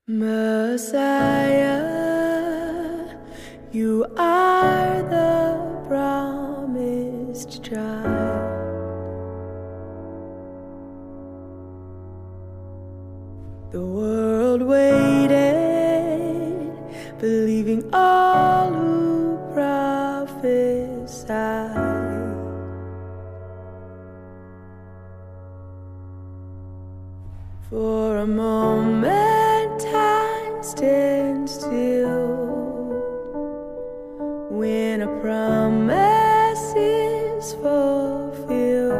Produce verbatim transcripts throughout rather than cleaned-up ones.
Messiah, you are the promised child. The world waited, believing all who prophesied. For a moment time stands still when a promise is fulfilled,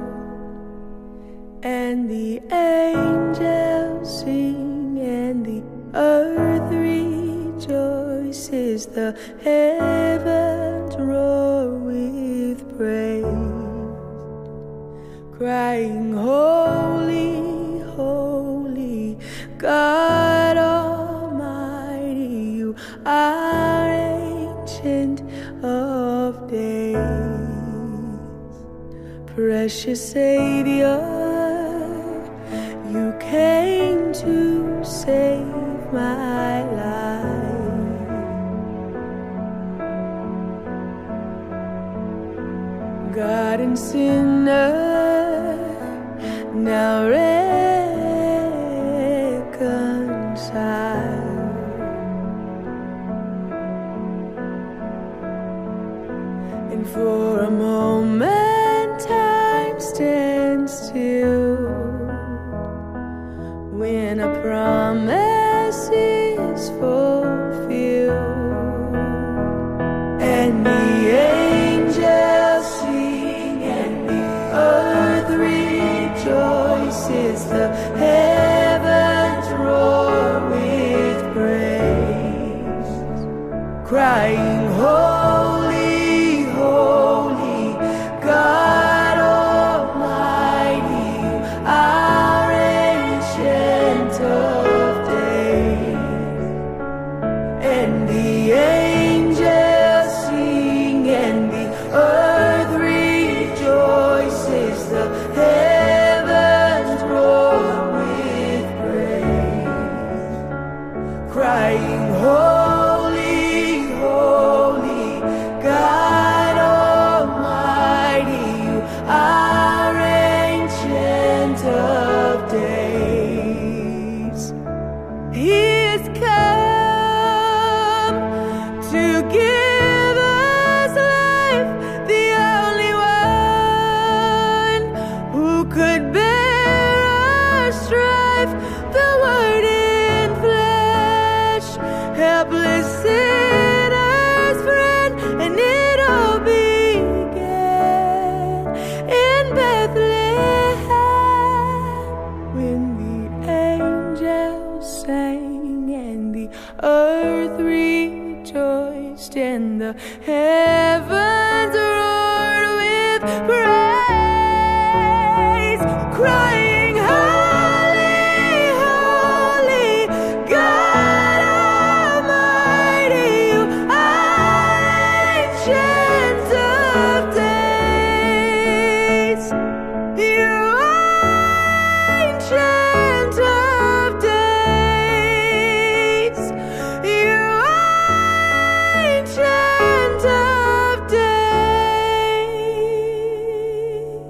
and the angels sing and the earth rejoices, the heavens roar with praise, crying, holy, holy, God Almighty, you are ancient of days. Precious Savior, you came to save my life. God and sinner now reconciled, and for a moment time stands still when a promise is fulfilled, and the angels sing and the earth rejoices, the heavens roar with praise, crying, holy, holy, God Almighty, you are ancient of days. And the angels sing and the earth rejoices, the heavens roar with praise, crying, holy, holy, God Almighty, you are ancient of days. He has come to give us life, the only one who could bear our strife, the Word in flesh, helpless sinner's friend, and it all began in Bethlehem when the angels sang and the earth rejoiced and the heavens roared with praise, crying, holy, holy, God Almighty, you are ancient of days. You are ancient of days. You are ancient of days.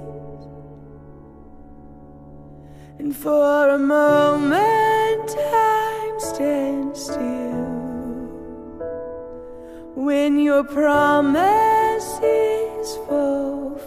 And for a moment time stands still when your promise is fulfilled,